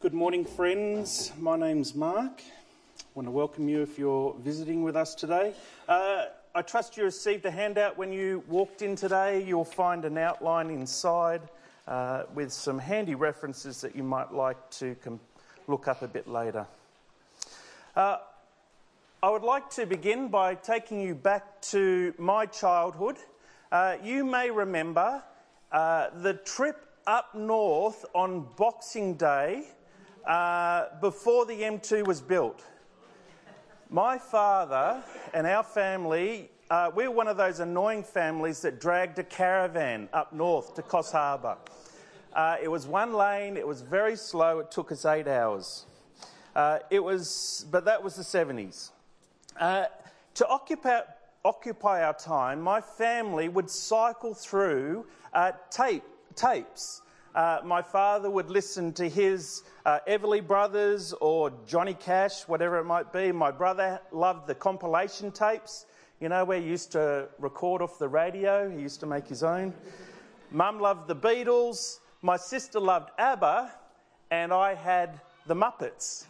Good morning, friends. My name's Mark. I want to welcome you if you're visiting with us today. I trust you received a handout when you walked in today. You'll find an outline inside with some handy references that you might like to look up a bit later. I would like to begin by taking you back to my childhood. You may remember the trip up north on Boxing Day before the M2 was built. My father and our family, we were one of those annoying families that dragged a caravan up north to Coffs Harbour. It was one lane, it was very slow, it took us 8 hours. But that was the 70s. To occupy our time, my family would cycle through tapes. My father would listen to his Everly Brothers or Johnny Cash, whatever it might be. My brother loved the compilation tapes, you know, where you used to record off the radio. He used to make his own. Mum loved the Beatles. My sister loved ABBA, and I had the Muppets.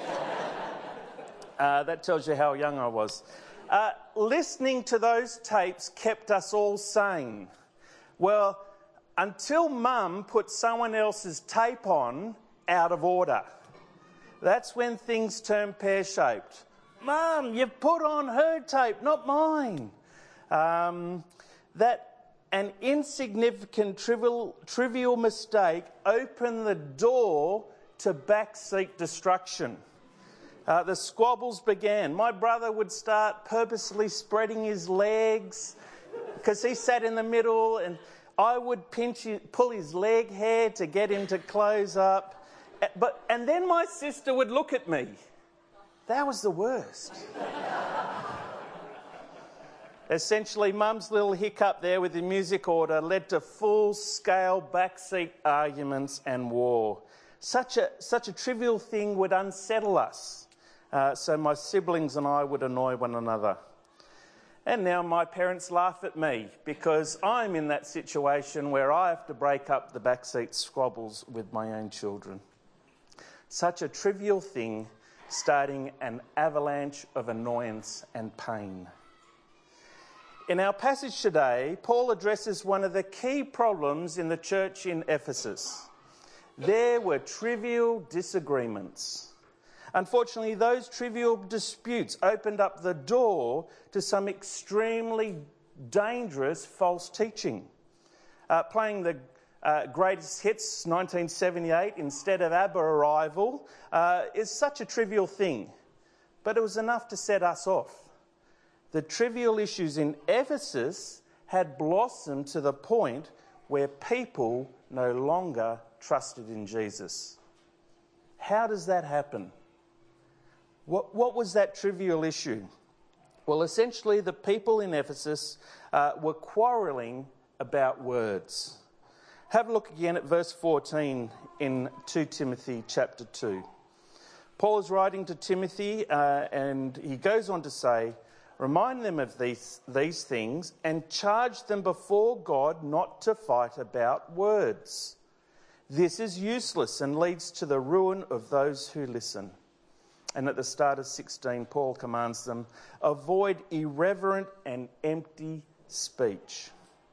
That tells you how young I was. Listening to those tapes kept us all sane. Well, until Mum put someone else's tape on out of order. That's when things turned pear-shaped. Mum, you've put on her tape, not mine. That an insignificant, trivial mistake opened the door to backseat destruction. The squabbles began. My brother would start purposely spreading his legs because he sat in the middle, and I would pull his leg hair to get him to close up. And then my sister would look at me. That was the worst. Essentially, Mum's little hiccup there with the music order led to full-scale backseat arguments and war. Such a trivial thing would unsettle us. So my siblings and I would annoy one another. And now my parents laugh at me because I'm in that situation where I have to break up the backseat squabbles with my own children. Such a trivial thing starting an avalanche of annoyance and pain. In our passage today, Paul addresses one of the key problems in the church in Ephesus. There were trivial disagreements. Unfortunately, those trivial disputes opened up the door to some extremely dangerous false teaching. Playing the greatest hits, 1978, instead of ABBA Arrival, is such a trivial thing. But it was enough to set us off. The trivial issues in Ephesus had blossomed to the point where people no longer trusted in Jesus. How does that happen? What was that trivial issue? Well, essentially, the people in Ephesus were quarrelling about words. Have a look again at verse 14 in 2 Timothy chapter 2. Paul is writing to Timothy and he goes on to say, "Remind them of these things and charge them before God not to fight about words. This is useless and leads to the ruin of those who listen." And at the start of 16, Paul commands them, avoid irreverent and empty speech.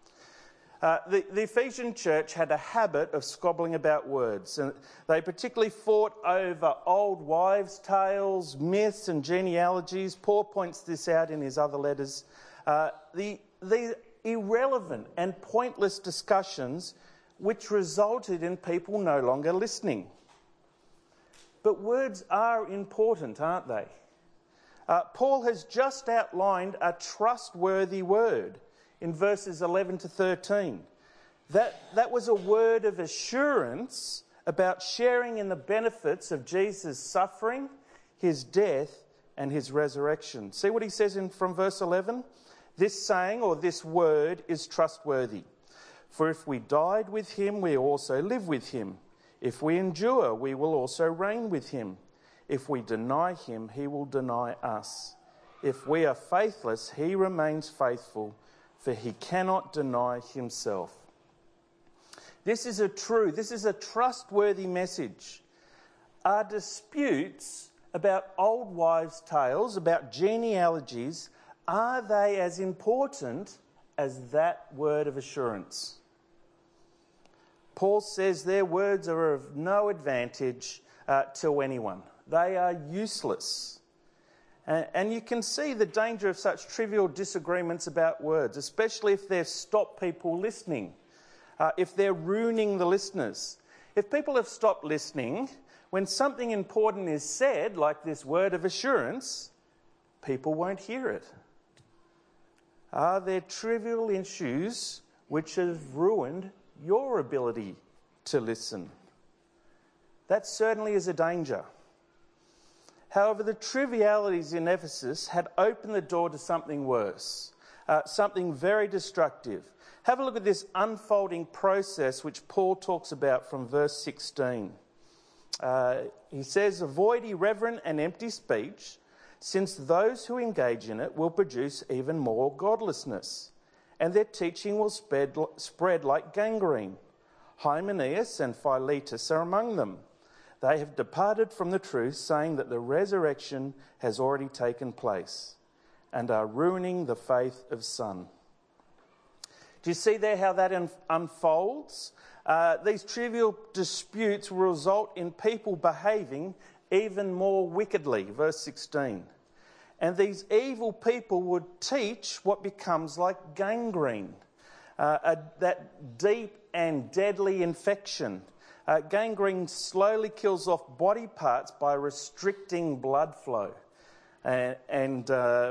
The Ephesian church had a habit of squabbling about words, and they particularly fought over old wives' tales, myths and genealogies. Paul points this out in his other letters. The irrelevant and pointless discussions which resulted in people no longer listening. But words are important, aren't they? Paul has just outlined a trustworthy word in verses 11 to 13. That was a word of assurance about sharing in the benefits of Jesus' suffering, his death, and his resurrection. See what he says from verse 11? This saying, or this word, is trustworthy. For if we died with him, we also live with him. If we endure, we will also reign with him. If we deny him, he will deny us. If we are faithless, he remains faithful, for he cannot deny himself. This is a trustworthy message. Are disputes about old wives' tales, about genealogies, are they as important as that word of assurance? Paul says their words are of no advantage to anyone. They are useless. And you can see the danger of such trivial disagreements about words, especially if they stop people listening, if they're ruining the listeners. If people have stopped listening, when something important is said, like this word of assurance, people won't hear it. Are there trivial issues which have ruined your ability to listen? That certainly is a danger. However, the trivialities in Ephesus had opened the door to something worse, something very destructive. Have a look at this unfolding process which Paul talks about from verse 16. He says, "Avoid irreverent and empty speech, since those who engage in it will produce even more godlessness, and their teaching will spread like gangrene. Hymenaeus and Philetus are among them. They have departed from the truth, saying that the resurrection has already taken place, and are ruining the faith of some." Do you see there how that unfolds? These trivial disputes will result in people behaving even more wickedly. Verse 16. And these evil people would teach what becomes like gangrene, that deep and deadly infection. Gangrene slowly kills off body parts by restricting blood flow. And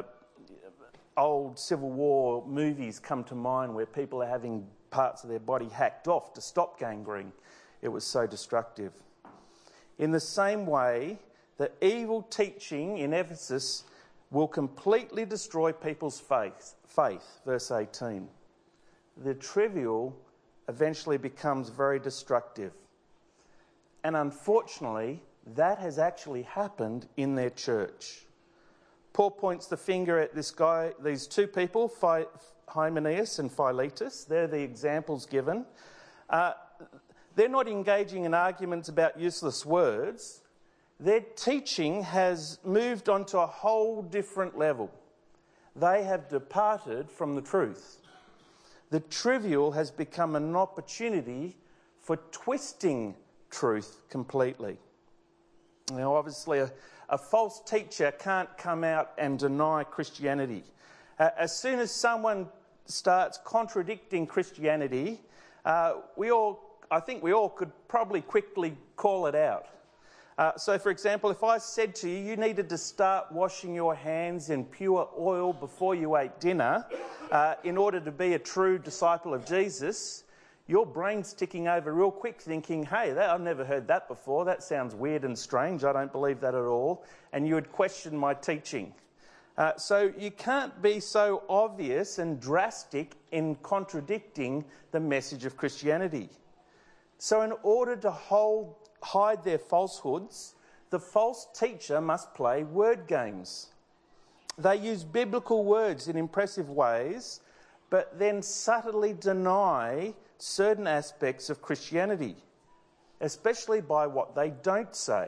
old Civil War movies come to mind where people are having parts of their body hacked off to stop gangrene. It was so destructive. In the same way, the evil teaching in Ephesus will completely destroy people's faith. Verse 18. The trivial eventually becomes very destructive. And unfortunately, that has actually happened in their church. Paul points the finger at these two people, Hymenaeus and Philetus. They're the examples given. They're not engaging in arguments about useless words. Their teaching has moved on to a whole different level. They have departed from the truth. The trivial has become an opportunity for twisting truth completely. Now, obviously, a false teacher can't come out and deny Christianity. As soon as someone starts contradicting Christianity, I think we all could probably quickly call it out. So, for example, if I said to you, you needed to start washing your hands in pure oil before you ate dinner in order to be a true disciple of Jesus, your brain's ticking over real quick thinking, hey, I've never heard that before. That sounds weird and strange. I don't believe that at all. And you would question my teaching. So you can't be so obvious and drastic in contradicting the message of Christianity. So in order to hide their falsehoods, the false teacher must play word games. They use biblical words in impressive ways, but then subtly deny certain aspects of Christianity, especially by what they don't say.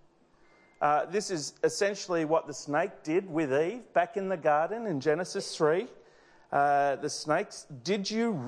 This is essentially what the snake did with Eve back in the garden in Genesis 3. The snakes, did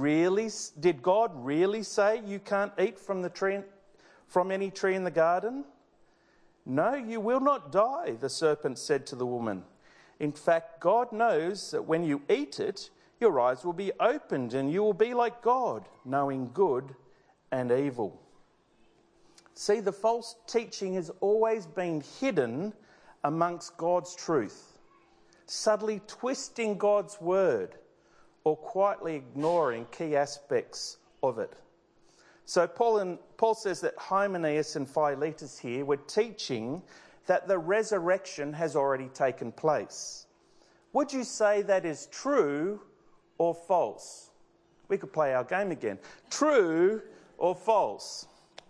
God really say you can't eat from any tree in the garden? No, you will not die, the serpent said to the woman. In fact, God knows that when you eat it, your eyes will be opened and you will be like God, knowing good and evil. See, the false teaching has always been hidden amongst God's truth, subtly twisting God's word or quietly ignoring key aspects of it. So Paul says that Hymenaeus and Philetus here were teaching that the resurrection has already taken place. Would you say that is true or false? We could play our game again. True or false?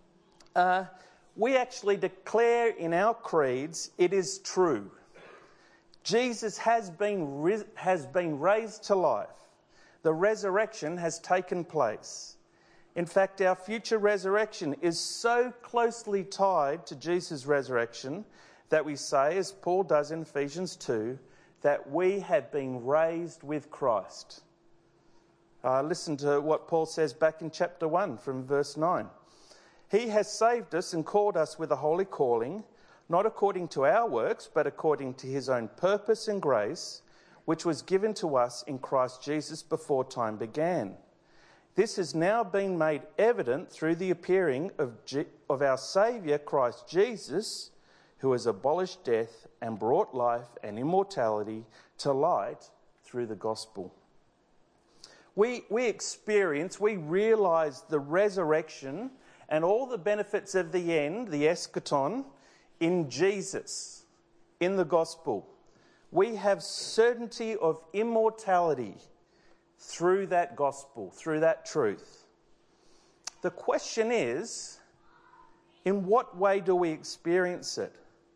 We actually declare in our creeds it is true. Jesus has been raised to life. The resurrection has taken place. In fact, our future resurrection is so closely tied to Jesus' resurrection that we say, as Paul does in Ephesians 2, that we have been raised with Christ. Listen to what Paul says back in chapter 1 from verse 9. He has saved us and called us with a holy calling, not according to our works, but according to his own purpose and grace, which was given to us in Christ Jesus before time began. This has now been made evident through the appearing of our Saviour Christ Jesus, who has abolished death and brought life and immortality to light through the gospel. We realise the resurrection and all the benefits of the end, the eschaton, in Jesus, in the gospel. We have certainty of immortality through that gospel, through that truth. The question is, in what way do we experience it?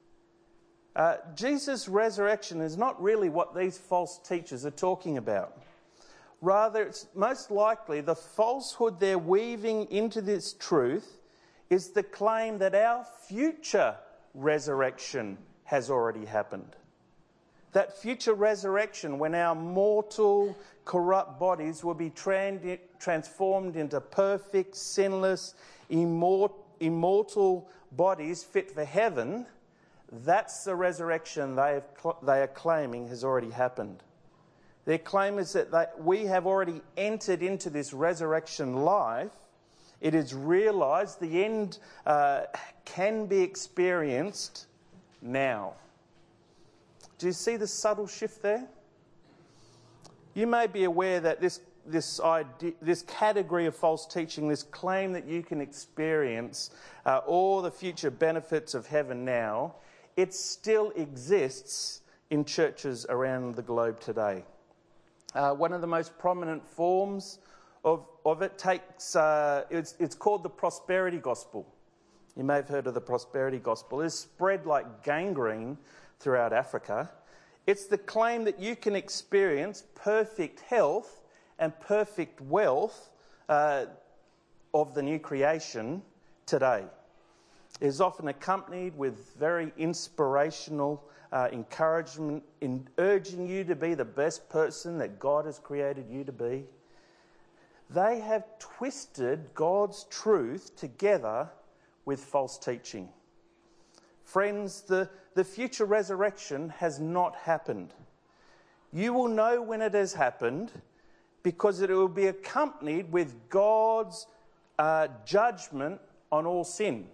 Jesus' resurrection is not really what these false teachers are talking about. Rather, it's most likely the falsehood they're weaving into this truth is the claim that our future resurrection has already happened. That future resurrection, when our mortal, corrupt bodies will be transformed into perfect, sinless, immortal bodies fit for heaven, that's the resurrection they are claiming has already happened. Their claim is that we have already entered into this resurrection life. It is realised, the end can be experienced now. Do you see the subtle shift there? You may be aware that this category of false teaching, this claim that you can experience all the future benefits of heaven now, it still exists in churches around the globe today. One of the most prominent forms of it takes, it's called the prosperity gospel. You may have heard of the prosperity gospel. It's spread like gangrene throughout Africa. It's the claim that you can experience perfect health and perfect wealth of the new creation today. It is often accompanied with very inspirational encouragement in urging you to be the best person that God has created you to be. They have twisted God's truth together with false teaching. Friends, the future resurrection has not happened. You will know when it has happened because it will be accompanied with God's judgment on all sin.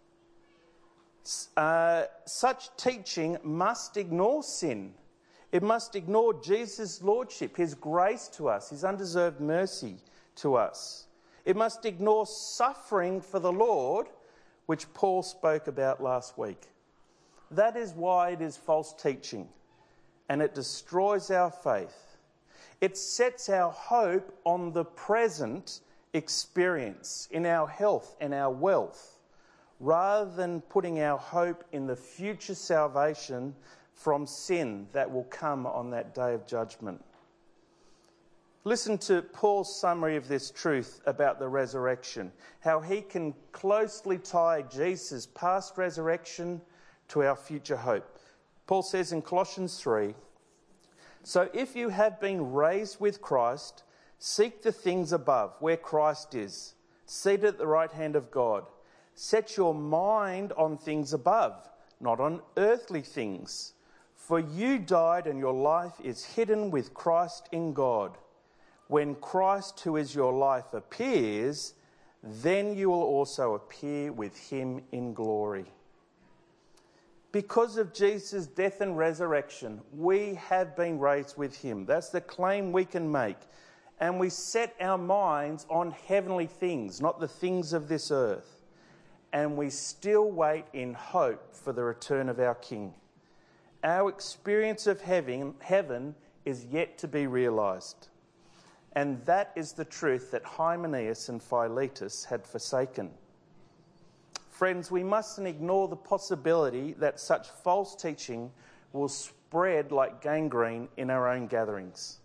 Such teaching must ignore sin. It must ignore Jesus' lordship, his grace to us, his undeserved mercy to us. It must ignore suffering for the Lord, which Paul spoke about last week. That is why it is false teaching, and it destroys our faith. It sets our hope on the present experience, in our health and our wealth, rather than putting our hope in the future salvation from sin that will come on that day of judgment. Listen to Paul's summary of this truth about the resurrection, how he can closely tie Jesus' past resurrection to our future hope. Paul says in Colossians 3, "So if you have been raised with Christ, seek the things above, where Christ is, seated at the right hand of God. Set your mind on things above, not on earthly things. For you died and your life is hidden with Christ in God. When Christ, who is your life, appears, then you will also appear with him in glory." Because of Jesus' death and resurrection, we have been raised with him. That's the claim we can make. And we set our minds on heavenly things, not the things of this earth. And we still wait in hope for the return of our King. Our experience of heaven is yet to be realised. And that is the truth that Hymenaeus and Philetus had forsaken. Friends, we mustn't ignore the possibility that such false teaching will spread like gangrene in our own gatherings.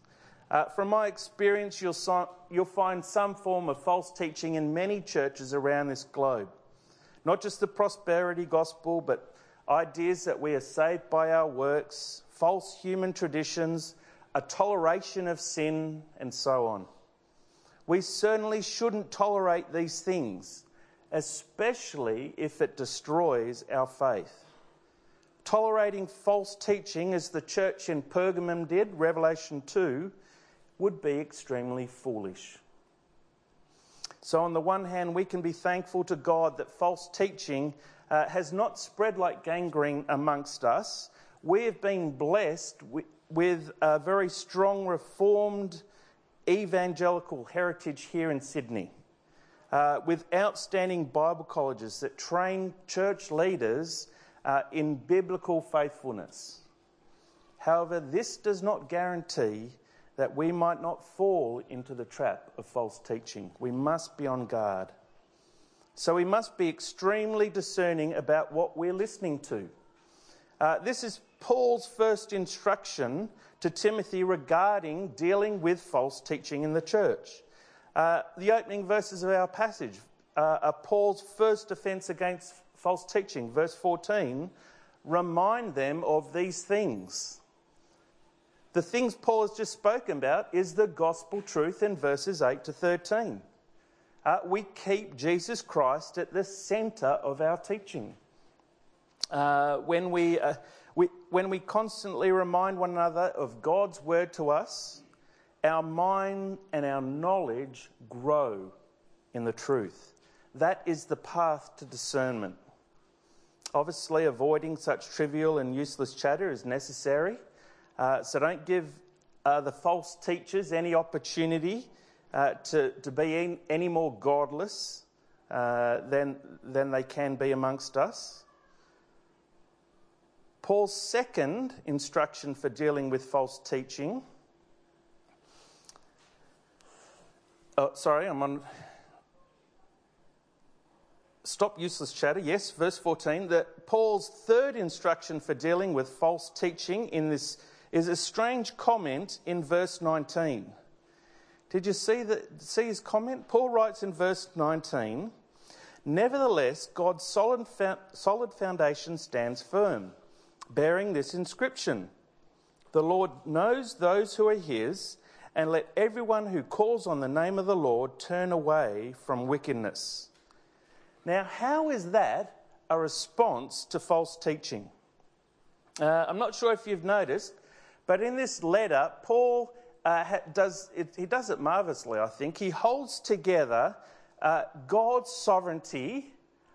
From my experience, you'll find some form of false teaching in many churches around this globe. Not just the prosperity gospel, but ideas that we are saved by our works, false human traditions, a toleration of sin, and so on. We certainly shouldn't tolerate these things, especially if it destroys our faith. Tolerating false teaching, as the church in Pergamum did, Revelation 2, would be extremely foolish. So on the one hand, we can be thankful to God that false teaching has not spread like gangrene amongst us. We have been blessed with a very strong Reformed evangelical heritage here in Sydney, with outstanding Bible colleges that train church leaders in biblical faithfulness. However, this does not guarantee that we might not fall into the trap of false teaching. We must be on guard. So we must be extremely discerning about what we're listening to. This is Paul's first instruction to Timothy regarding dealing with false teaching in the church. The opening verses of our passage are Paul's first offence against false teaching. Verse 14, remind them of these things. The things Paul has just spoken about is the gospel truth in verses 8 to 13. We keep Jesus Christ at the centre of our teaching. When we constantly remind one another of God's word to us, our mind and our knowledge grow in the truth. That is the path to discernment. Obviously, avoiding such trivial and useless chatter is necessary. So don't give the false teachers any opportunity to be any more godless than they can be amongst us. Paul's second instruction for dealing with false teaching. Stop useless chatter. Yes, verse 14. That Paul's third instruction for dealing with false teaching in this is a strange comment in verse 19. Did you see his comment? Paul writes in verse 19, nevertheless, God's solid foundation stands firm, bearing this inscription, the Lord knows those who are his, and let everyone who calls on the name of the Lord turn away from wickedness. Now, how is that a response to false teaching? I'm not sure if you've noticed, but in this letter, Paul does it marvellously, I think. He holds together God's sovereignty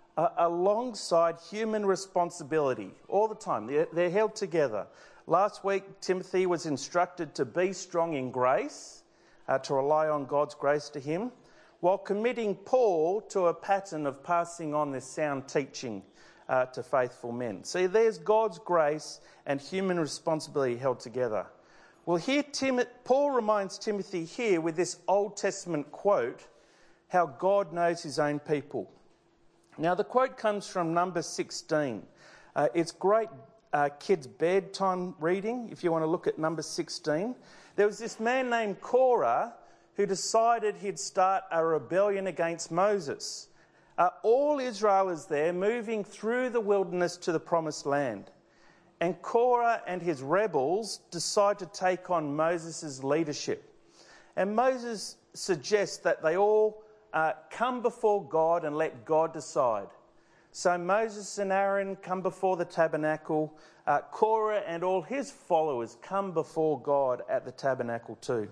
alongside human responsibility all the time. They're held together. Last week, Timothy was instructed to be strong in grace, to rely on God's grace to him, while committing Paul to a pattern of passing on this sound teaching to faithful men. See, there's God's grace and human responsibility held together. Well, here Paul reminds Timothy here with this Old Testament quote how God knows his own people. Now, the quote comes from Numbers 16. It's great kids' bedtime reading, if you want to look at Numbers 16. There was this man named Korah who decided he'd start a rebellion against Moses. All Israel is there, moving through the wilderness to the promised land. And Korah and his rebels decide to take on Moses' leadership. And Moses suggests that they all come before God and let God decide. So Moses and Aaron come before the tabernacle. Korah and all his followers come before God at the tabernacle too.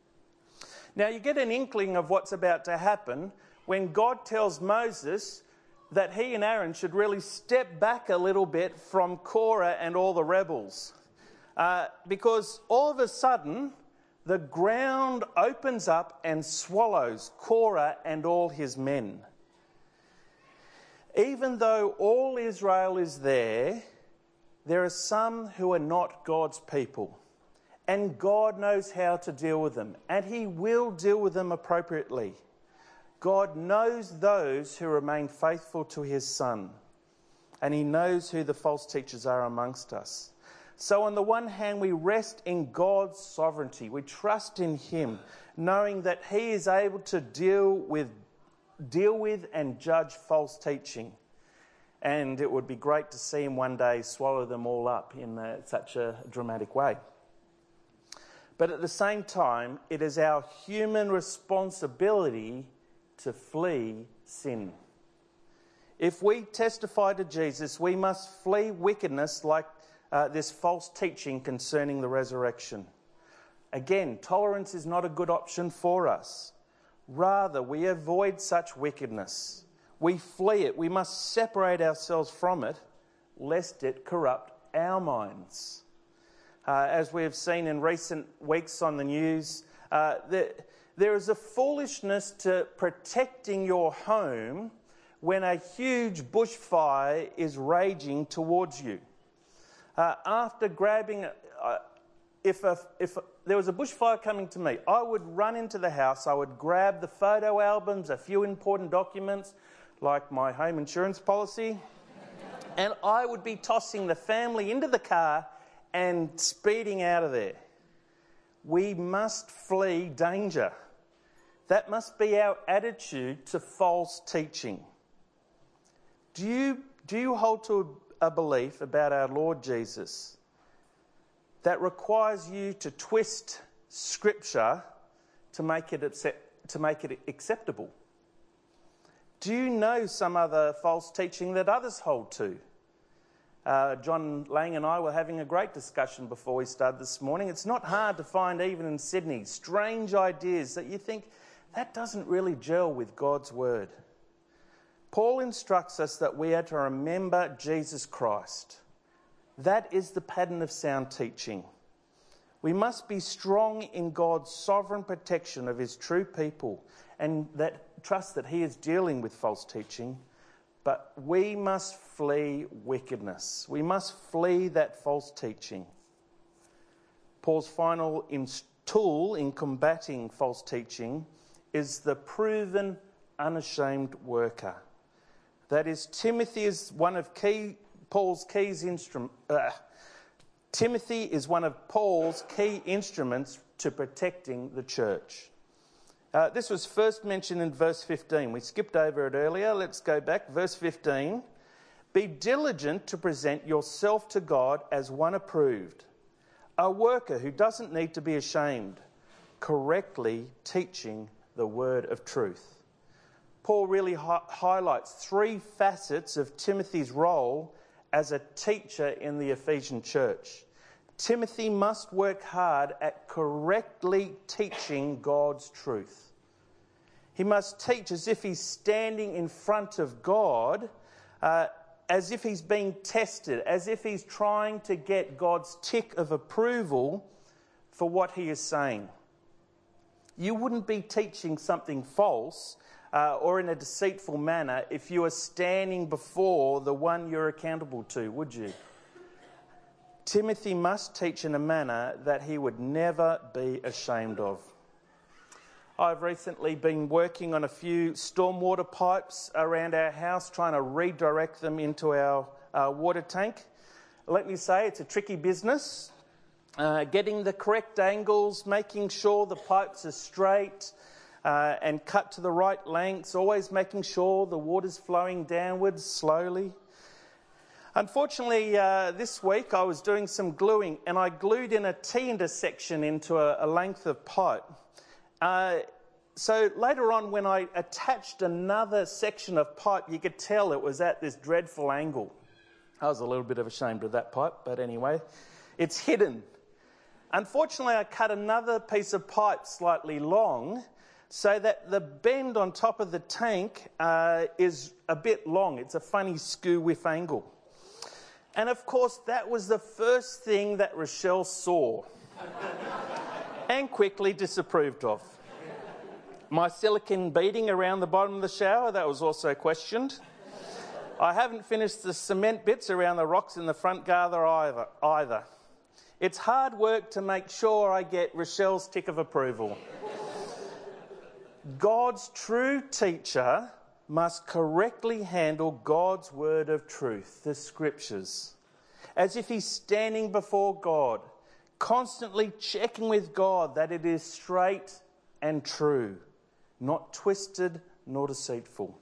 Now you get an inkling of what's about to happen when God tells Moses that he and Aaron should really step back a little bit from Korah and all the rebels. Because all of a sudden, the ground opens up and swallows Korah and all his men. Even though all Israel is there, there are some who are not God's people. And God knows how to deal with them. And he will deal with them appropriately. God knows those who remain faithful to his Son. And he knows who the false teachers are amongst us. So on the one hand, we rest in God's sovereignty. We trust in him, knowing that he is able to deal with and judge false teaching. And it would be great to see him one day swallow them all up in such a dramatic way. But at the same time, it is our human responsibility to flee sin. If we testify to Jesus, we must flee wickedness like this false teaching concerning the resurrection. Again, tolerance is not a good option for us. Rather, we avoid such wickedness. We flee it. We must separate ourselves from it, lest it corrupt our minds. As we have seen in recent weeks on the news, there is a foolishness to protecting your home when a huge bushfire is raging towards you. After grabbing, if there was a bushfire coming to me, I would run into the house, I would grab the photo albums, a few important documents, like my home insurance policy, and I would be tossing the family into the car and speeding out of there. We must flee danger. That must be our attitude to false teaching. Do you hold to a belief about our Lord Jesus that requires you to twist Scripture to make it acceptable? Do you know some other false teaching that others hold to? John Lang and I were having a great discussion before we started this morning. It's not hard to find, even in Sydney, strange ideas that you think, that doesn't really gel with God's word. Paul instructs us that we are to remember Jesus Christ. That is the pattern of sound teaching. We must be strong in God's sovereign protection of his true people and that trust that he is dealing with false teaching. But we must flee wickedness. We must flee that false teaching. Paul's final tool in combating false teaching is the proven, unashamed worker. That is, Timothy is one of Paul's key instruments to protecting the church. This was first mentioned in verse 15. We skipped over it earlier. Let's go back. Verse 15. Be diligent to present yourself to God as one approved, a worker who doesn't need to be ashamed, correctly teaching the word of truth. Paul really highlights three facets of Timothy's role as a teacher in the Ephesian church. Timothy must work hard at correctly teaching God's truth. He must teach as if he's standing in front of God, as if he's being tested, as if he's trying to get God's tick of approval for what he is saying. You wouldn't be teaching something false or in a deceitful manner if you were standing before the one you're accountable to, would you? Timothy must teach in a manner that he would never be ashamed of. I've recently been working on a few stormwater pipes around our house, trying to redirect them into our water tank. Let me say, it's a tricky business. Getting the correct angles, making sure the pipes are straight and cut to the right lengths, always making sure the water's flowing downwards slowly. Unfortunately, this week I was doing some gluing and I glued in a T-intersection into a length of pipe. So later on, when I attached another section of pipe, you could tell it was at this dreadful angle. I was a little bit ashamed of that pipe, but anyway, it's hidden. Unfortunately, I cut another piece of pipe slightly long so that the bend on top of the tank is a bit long. It's a funny skew-whiff angle. And of course, that was the first thing that Rochelle saw and quickly disapproved of. My silicone beading around the bottom of the shower, that was also questioned. I haven't finished the cement bits around the rocks in the front garden either. It's hard work to make sure I get Rochelle's tick of approval. God's true teacher must correctly handle God's word of truth, the scriptures. as if he's standing before God, constantly checking with God that it is straight and true, not twisted nor deceitful.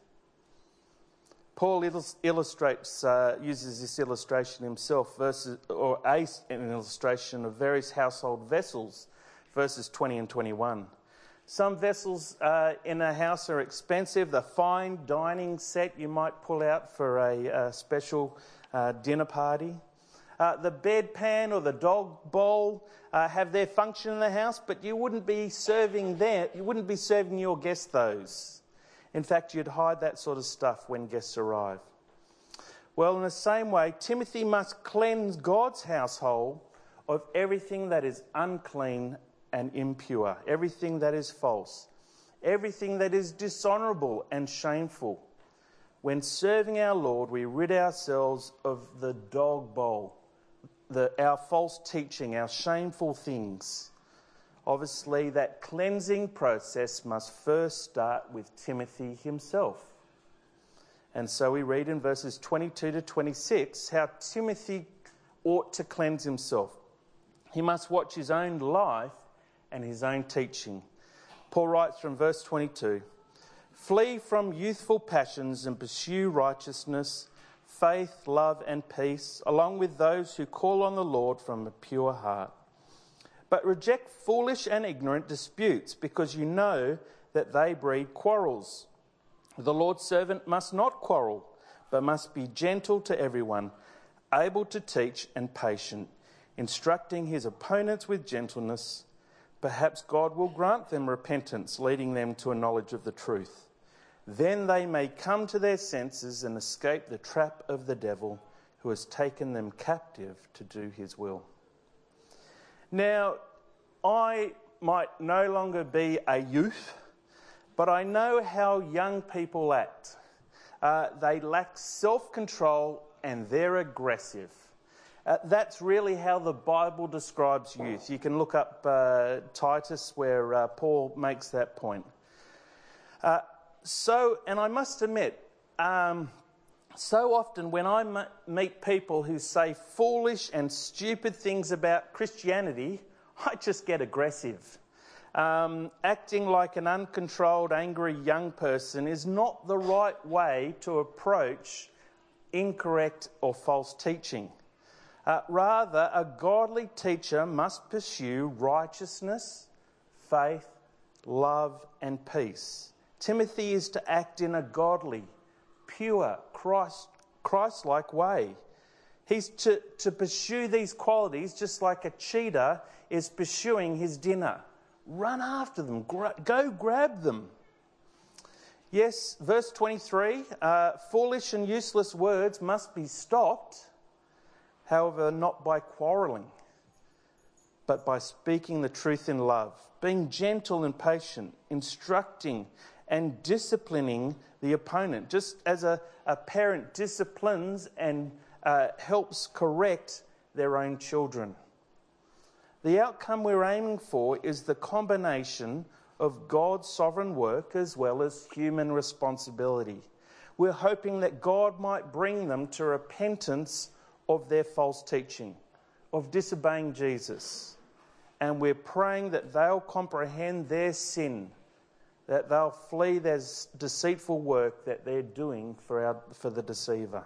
Paul illustrates, uses this illustration himself, an illustration of various household vessels, verses 20 and 21. Some vessels in a house are expensive. The fine dining set you might pull out for a special dinner party. The bedpan or the dog bowl have their function in the house, but you wouldn't be serving your guests those. In fact, you'd hide that sort of stuff when guests arrive. Well, in the same way, Timothy must cleanse God's household of everything that is unclean and impure, everything that is false, everything that is dishonourable and shameful. When serving our Lord, we rid ourselves of the dog bowl, our false teaching, our shameful things. Obviously, that cleansing process must first start with Timothy himself. And so we read in verses 22 to 26 how Timothy ought to cleanse himself. He must watch his own life and his own teaching. Paul writes from verse 22, "Flee from youthful passions and pursue righteousness, faith, love and peace, along with those who call on the Lord from a pure heart. But reject foolish and ignorant disputes, because you know that they breed quarrels. The Lord's servant must not quarrel, but must be gentle to everyone, able to teach and patient, instructing his opponents with gentleness. Perhaps God will grant them repentance, leading them to a knowledge of the truth. Then they may come to their senses and escape the trap of the devil, who has taken them captive to do his will." Now, I might no longer be a youth, but I know how young people act. They lack self-control and they're aggressive. That's really how the Bible describes youth. You can look up Titus, where Paul makes that point. And I must admit, so often when I meet people who say foolish and stupid things about Christianity, I just get aggressive. Acting like an uncontrolled, angry young person is not the right way to approach incorrect or false teaching. Rather, a godly teacher must pursue righteousness, faith, love and peace. Timothy is to act in a godly, pure, Christ-like way. He's to pursue these qualities just like a cheetah is pursuing his dinner. Run after them. Go grab them. Yes, verse 23, foolish and useless words must be stopped, however, not by quarrelling, but by speaking the truth in love, being gentle and patient, instructing and disciplining the opponent, just as a parent disciplines and helps correct their own children. The outcome we're aiming for is the combination of God's sovereign work as well as human responsibility. We're hoping that God might bring them to repentance of their false teaching, of disobeying Jesus. And we're praying that they'll comprehend their sin, that they'll flee their deceitful work that they're doing for the deceiver.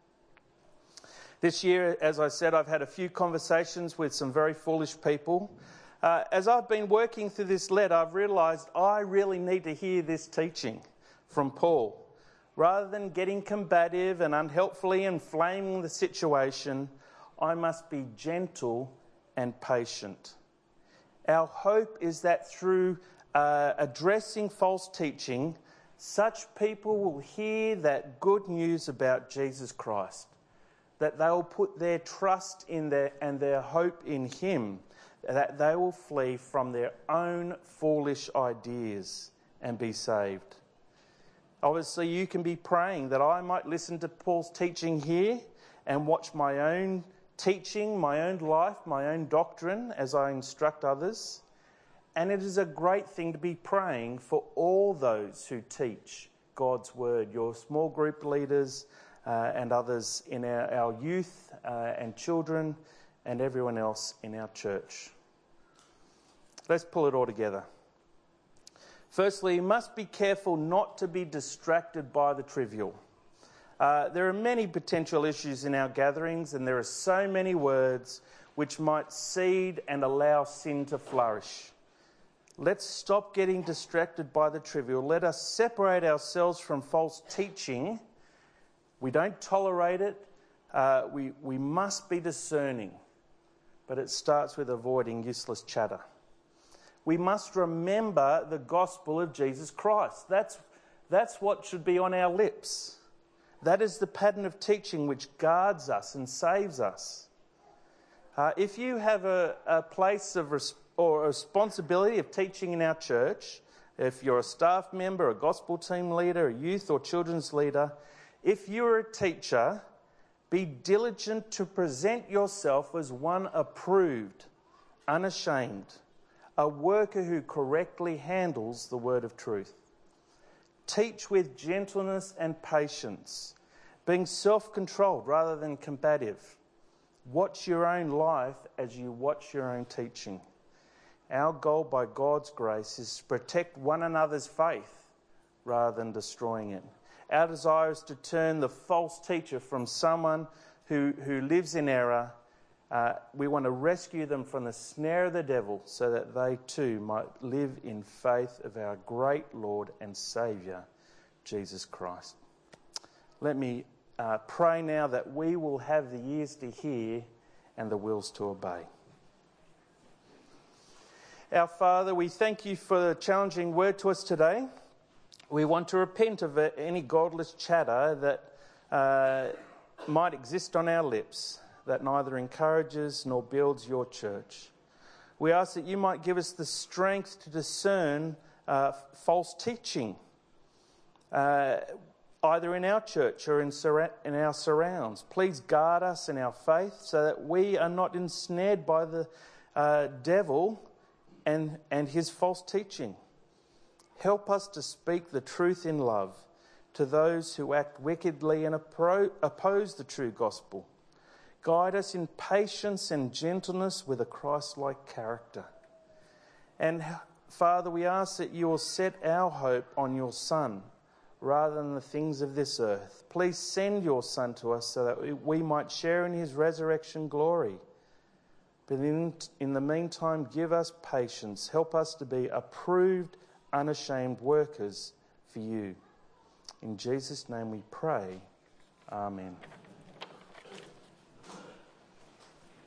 This year, as I said, I've had a few conversations with some very foolish people. As I've been working through this letter, I've realised I really need to hear this teaching from Paul. Rather than getting combative and unhelpfully inflaming the situation, I must be gentle and patient. Our hope is that through addressing false teaching, such people will hear that good news about Jesus Christ, that they will put their trust in their hope in him, that they will flee from their own foolish ideas and be saved. Obviously, you can be praying that I might listen to Paul's teaching here and watch my own teaching, my own life, my own doctrine as I instruct others. And it is a great thing to be praying for all those who teach God's word, your small group leaders, and others in our youth and children and everyone else in our church. Let's pull it all together. Firstly, you must be careful not to be distracted by the trivial. There are many potential issues in our gatherings, and there are so many words which might seed and allow sin to flourish. Let's stop getting distracted by the trivial. Let us separate ourselves from false teaching. We don't tolerate it. We must be discerning, but it starts with avoiding useless chatter. We must remember the gospel of Jesus Christ. That's what should be on our lips. That is the pattern of teaching which guards us and saves us. If you have a place of or a responsibility of teaching in our church, if you're a staff member, a gospel team leader, a youth or children's leader, if you're a teacher, be diligent to present yourself as one approved, unashamed, a worker who correctly handles the word of truth. Teach with gentleness and patience, being self-controlled rather than combative. Watch your own life as you watch your own teaching. Our goal by God's grace is to protect one another's faith rather than destroying it. Our desire is to turn the false teacher from someone who lives in error. We want to rescue them from the snare of the devil so that they too might live in faith of our great Lord and Saviour, Jesus Christ. Let me pray now that we will have the ears to hear and the wills to obey. Our Father, we thank you for the challenging word to us today. We want to repent of any godless chatter that might exist on our lips, that neither encourages nor builds your church. We ask that you might give us the strength to discern false teaching, either in our church or in our surrounds. Please guard us in our faith so that we are not ensnared by the devil and his false teaching. Help us to speak the truth in love to those who act wickedly and oppose the true gospel. Guide us in patience and gentleness with a Christ-like character. And Father, we ask that you will set our hope on your Son rather than the things of this earth. Please send your Son to us so that we might share in his resurrection glory. But in the meantime, give us patience. Help us to be approved, unashamed workers for you. In Jesus' name we pray. Amen.